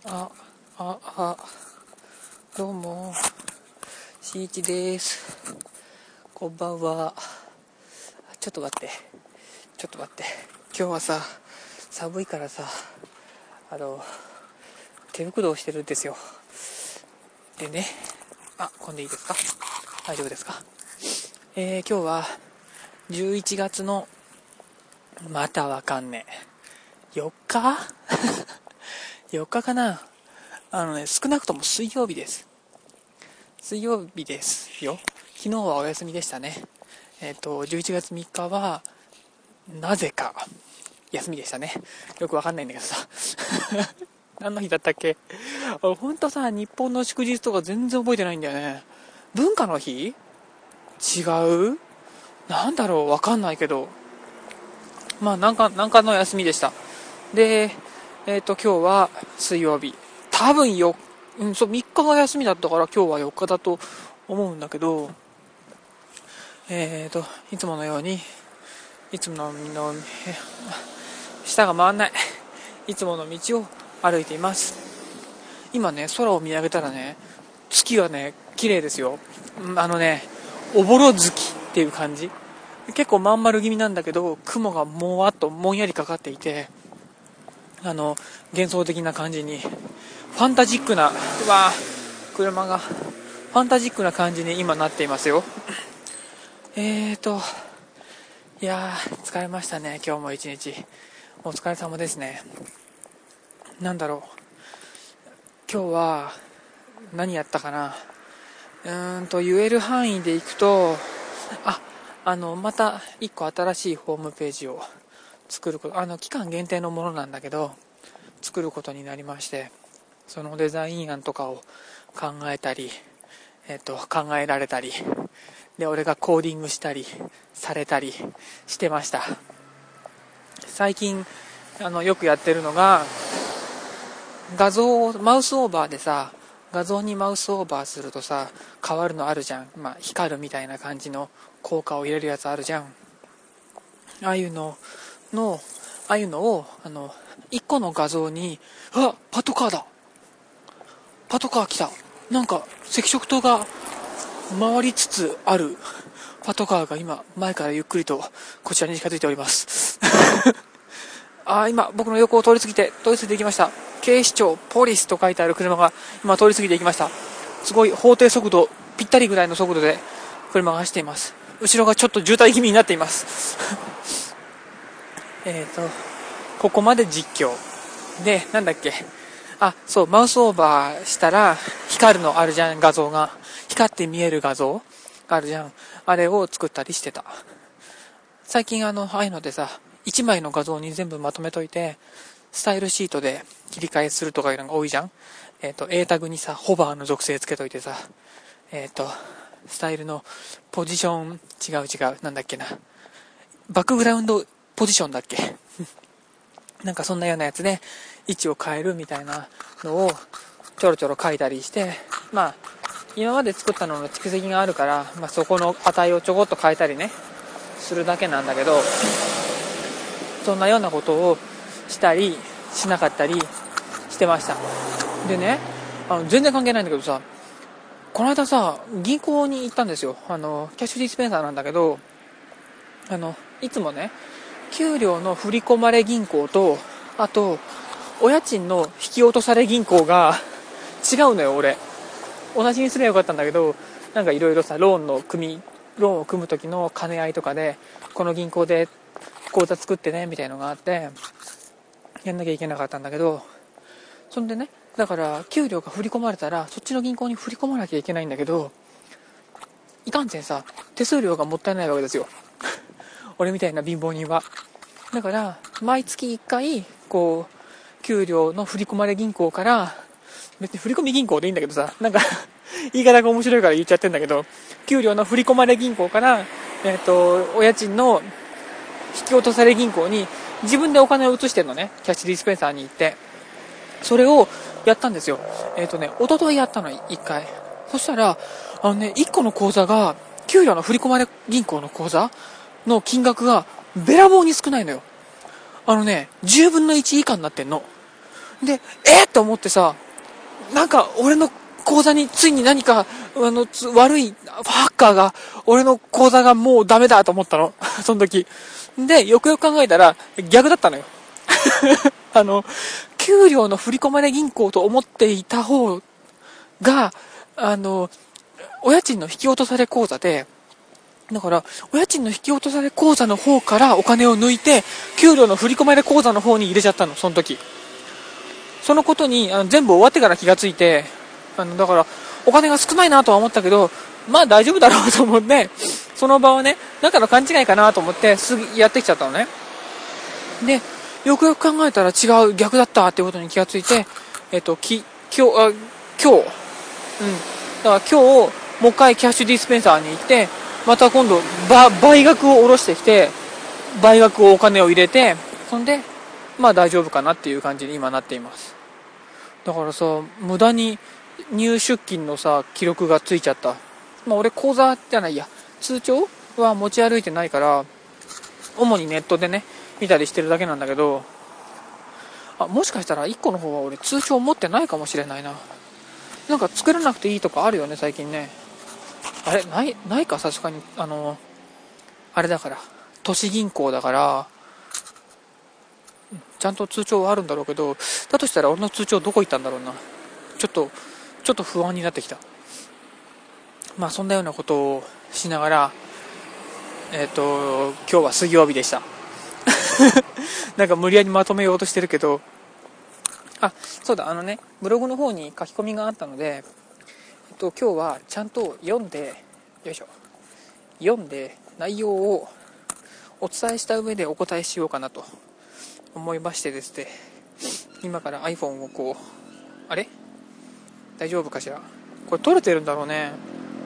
あ、どうも、しいちです。こんばんは。ちょっと待って。今日はさ、寒いからさ、手袋をしてるんですよ。でね、こんでいいですか？大丈夫ですか？今日は、11月の、またわかんねえ。4日4日かな。少なくとも水曜日ですよ。昨日はお休みでしたね。11月3日はなぜか休みでしたね。よくわかんないんだけどさ何の日だったっけ。ほんとさ、日本の祝日とか全然覚えてないんだよね。文化の日？違う？なんだろう、わかんないけど、なんかの休みでした。で、今日は水曜日、多分3日が休みだったから今日は4日だと思うんだけど、いつものように、舌が回んない。いつもの道を歩いています。今ね、空を見上げたらね、月がね、綺麗ですよ。おぼろ月っていう感じ。結構まん丸気味なんだけど、雲がもわっともんやりかかっていて、幻想的な感じに、ファンタジックな、車が、ファンタジックな感じに今なっていますよ。いやー、疲れましたね、今日も一日。お疲れ様ですね。なんだろう。今日は、何やったかな。言える範囲でいくと、また一個新しいホームページを作ること、期間限定のものなんだけど、作ることになりまして、そのデザイン案とかを考えたり、考えられたり、で、俺がコーディングしたり、されたりしてました。最近、よくやってるのが、画像をマウスオーバーでさ、画像にマウスオーバーするとさ、変わるのあるじゃん。光るみたいな感じの効果を入れるやつあるじゃん。ああいうのを、一個の画像に、パトカーだ。パトカー来た。なんか、赤色灯が回りつつあるパトカーが今、前からゆっくりとこちらに近づいております。今、僕の横を通り過ぎていきました。警視庁ポリスと書いてある車が今通り過ぎていきました。すごい法定速度ぴったりぐらいの速度で車が走っています。後ろがちょっと渋滞気味になっていますここまで実況で、なんだっけ、マウスオーバーしたら光るのあるじゃん。画像が光って見える画像があるじゃん。あれを作ったりしてた。最近ああいうのでさ、1枚の画像に全部まとめといて、スタイルシートで切り替えするとかいうのが多いじゃん。A タグにさ、ホバーの属性つけといてさ、スタイルのポジション、違う、なんだっけな。バックグラウンドポジションだっけなんかそんなようなやつで位置を変えるみたいなのをちょろちょろ書いたりして、今まで作ったのの蓄積があるから、そこの値をちょこっと変えたりね、するだけなんだけど、そんなようなことをしたりしなかったりしてました。でね、全然関係ないんだけどさ、この間さ、銀行に行ったんですよ。キャッシュディスペンサーなんだけど、いつもね、給料の振り込まれ銀行と、あとお家賃の引き落とされ銀行が違うのよ。俺同じにすればよかったんだけど、なんかいろいろさ、ローンを組む時の兼ね合いとかで、この銀行で口座作ってねみたいのがあってやんなきゃいけなかったんだけど、そんでね、だから給料が振り込まれたらそっちの銀行に振り込まなきゃいけないんだけど、いかんせんさ、手数料がもったいないわけですよ俺みたいな貧乏人は。だから毎月1回こう給料の振り込まれ銀行から、別に振り込み銀行でいいんだけどさ、なんか言い方が面白いから言っちゃってんだけど、給料の振り込まれ銀行から、お家賃の引き落とされ銀行に自分でお金を移してるのね。キャッシュディスペンサーに行って、それをやったんですよ。一昨日やったの1回。そしたら1個の口座が、給料の振り込まれ銀行の口座の金額がべらぼうに少ないのよ。10分の1以下になってんの。 で、と思ってさ、なんか俺の口座についに何か、悪いハッカーが、俺の口座がもうダメだと思ったの。その時。で、よくよく考えたら、逆だったのよ。給料の振り込まれ銀行と思っていた方が、お家賃の引き落とされ口座で、だから、お家賃の引き落とされ口座の方からお金を抜いて、給料の振り込まれ口座の方に入れちゃったの、その時。そのことに全部終わってから気がついて、だからお金が少ないなとは思ったけど、まあ大丈夫だろうと思って、その場はね、だから勘違いかなと思ってすぐやってきちゃったのね。で、よくよく考えたら違う、逆だったっていうことに気がついて、今日、だから今日もう一回キャッシュディスペンサーに行って、また今度倍額を下ろしてきて、倍額をお金を入れて、そんでまあ大丈夫かなっていう感じに今なっています。だからさ、無駄に入出金のさ記録がついちゃった。まあ俺口座じゃないや、通帳は持ち歩いてないから、主にネットでね見たりしてるだけなんだけど、もしかしたら1個の方は俺通帳持ってないかもしれないな。なんか作らなくていいとかあるよね最近ね。あれないか、さすがにあれだから都市銀行だからちゃんと通帳はあるんだろうけど、だとしたら俺の通帳どこ行ったんだろうな。ちょっと不安になってきた。まあそんなようなことをしながら、今日は水曜日でした。なんか無理やりまとめようとしてるけど、そうだ、ブログの方に書き込みがあったので、今日はちゃんと読んで内容をお伝えした上でお答えしようかなと思いましてですね、今から iPhone をこう、あれ大丈夫かしら、これ撮れてるんだろうね。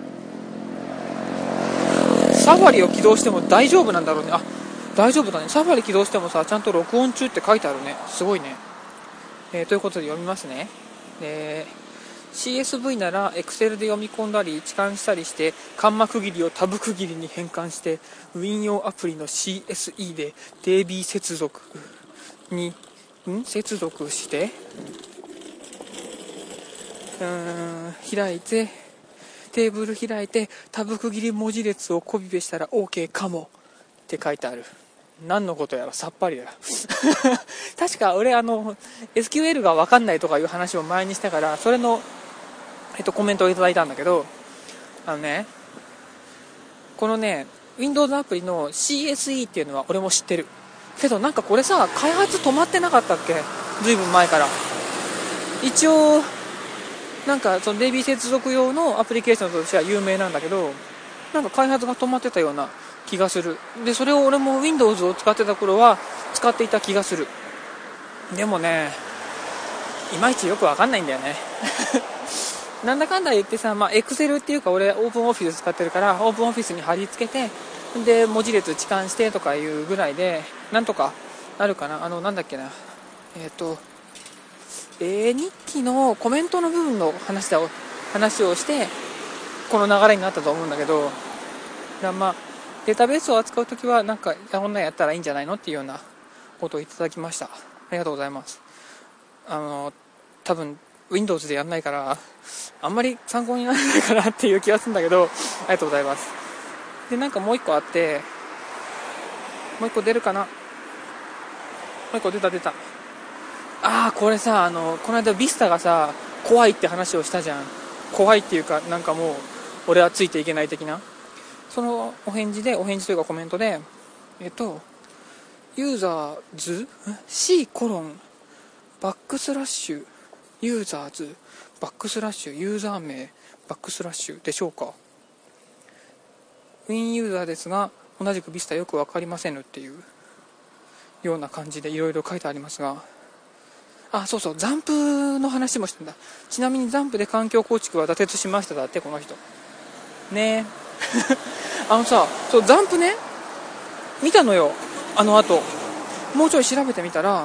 サファリを起動しても大丈夫なんだろうね。大丈夫だね。サファリ起動してもさ、ちゃんと録音中って書いてあるね。すごいね。ということで読みますね。CSV なら Excel で読み込んだり置換したりして、カンマ区切りをタブ区切りに変換して、Win 用アプリの CSE で DB 接続して開いて、テーブル開いてタブ区切り文字列をコピペしたら OK かもって書いてある。何のことやらさっぱりだ確か俺SQL が分かんないとかいう話を前にしたから、それのコメントをいただいたんだけど、このね Windows アプリの CSE っていうのは俺も知ってるけど、なんかこれさ開発止まってなかったっけ、ずいぶん前から。一応なんかその DB 接続用のアプリケーションとしては有名なんだけど、なんか開発が止まってたような気がする。でそれを俺も Windows を使ってた頃は使っていた気がする。でもね、いまいちよくわかんないんだよねなんだかんだ言ってさ、Excel っていうか俺 OpenOffice 使ってるから OpenOffice に貼り付けて、で文字列置換してとかいうぐらいでなんとかなるかな。なんだっけな、日記のコメントの部分の話をしてこの流れになったと思うんだけど、データベースを扱うときはなんかこんなんやったらいいんじゃないのっていうようなことをいただきました。ありがとうございます。多分 Windows でやんないからあんまり参考にならないかなっていう気がするんだけど、ありがとうございます。でなんかもう一個あって、もう一個出るかな。もう一個出た。これさ、この間ビスタがさ怖いって話をしたじゃん。怖いっていうか、なんかもう俺はついていけない的な、そのお返事というかコメントで、ユーザーズ C コロンバックスラッシュユーザーズバックスラッシュユーザー名バックスラッシュでしょうか。ウィンユーザーですが同じくビスタよくわかりませんっていうような感じでいろいろ書いてありますが、そうそう、ザンプの話もしてんだ。ちなみにザンプで環境構築は妥結しましただって、この人ねそうザンプね見たのよ。後もうちょい調べてみたら、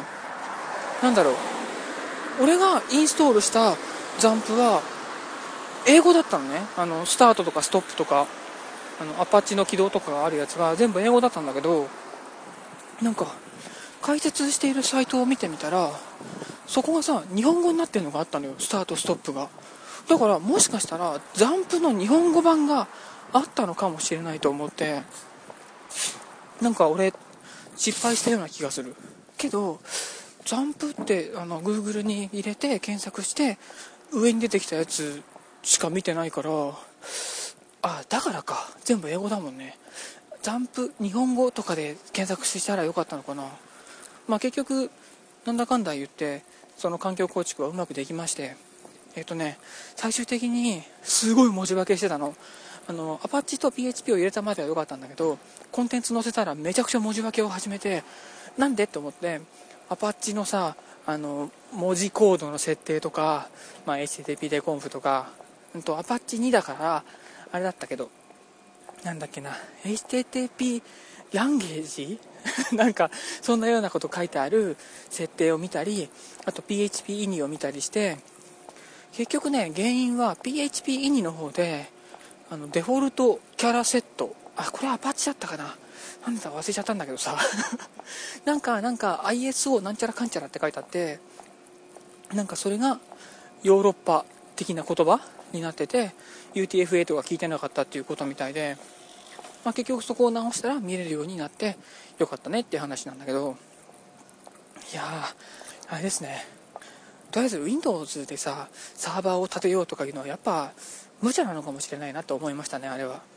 俺がインストールしたザンプは英語だったのね。スタートとかストップとかアパッチの起動とかがあるやつが全部英語だったんだけど、なんか解説しているサイトを見てみたらそこがさ、日本語になってるのがあったのよ、スタートストップが。だからもしかしたらザンプの日本語版があったのかもしれないと思って、なんか俺失敗したような気がするけど、ザンプってGoogle に入れて検索して上に出てきたやつしか見てないから、だからか、全部英語だもんね。ザンプ日本語とかで検索したらよかったのかな。結局なんだかんだ言ってその環境構築はうまくできまして、最終的にすごい文字化けしてたの。アパッチと PHP を入れたまでは良かったんだけど、コンテンツ載せたらめちゃくちゃ文字化けを始めて、なんでって思って、アパッチのさ、文字コードの設定とか、HTTP でコンフとか、アパッチ2だからあれだったけど、なんだっけな、HTTP ランゲージなんかそんなようなこと書いてある設定を見たり、あと PHP イニを見たりして、結局ね、原因は PHP イニの方でデフォルトキャラセット、これアパッチだったかな、なんだ忘れちゃったんだけどさなんか ISO なんちゃらかんちゃらって書いてあって、なんかそれがヨーロッパ的な言葉になってて UTF-8 が聞いてなかったっていうことみたいで、結局そこを直したら見れるようになってよかったねっていう話なんだけど、いやーあれですね、とりあえず Windows でさサーバーを立てようとかいうのはやっぱ無茶なのかもしれないなと思いましたね、あれは。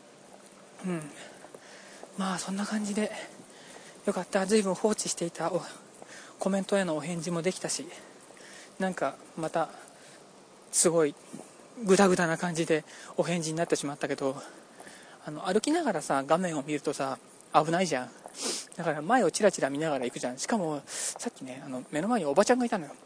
そんな感じでよかった。随分放置していたコメントへのお返事もできたし、なんかまたすごいグダグダな感じでお返事になってしまったけど、歩きながらさ画面を見るとさ危ないじゃん。だから前をチラチラ見ながら行くじゃん。しかもさっきね目の前におばちゃんがいたのよ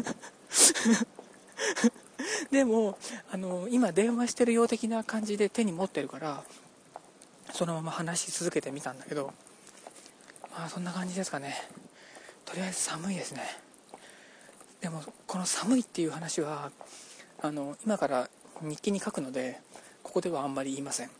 でも今電話してるよう的な感じで手に持ってるからそのまま話し続けてみたんだけど、そんな感じですかね。とりあえず寒いですね。でもこの寒いっていう話は今から日記に書くのでここではあんまり言いません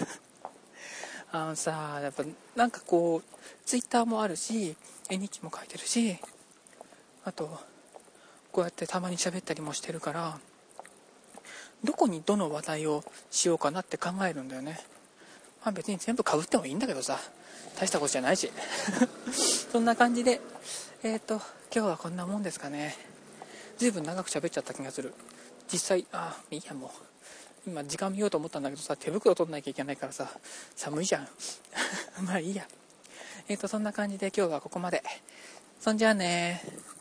やっぱなんかこうツイッターもあるし絵日記も書いてるし、あとこうやってたまに喋ったりもしてるから、どこにどの話題をしようかなって考えるんだよね。別に全部被ってもいいんだけどさ、大したことじゃないしそんな感じで今日はこんなもんですかね。随分長く喋っちゃった気がする。実際いいや、もう今時間見ようと思ったんだけどさ、手袋取んなきゃいけないからさ寒いじゃんいいや。そんな感じで今日はここまで。そんじゃあね。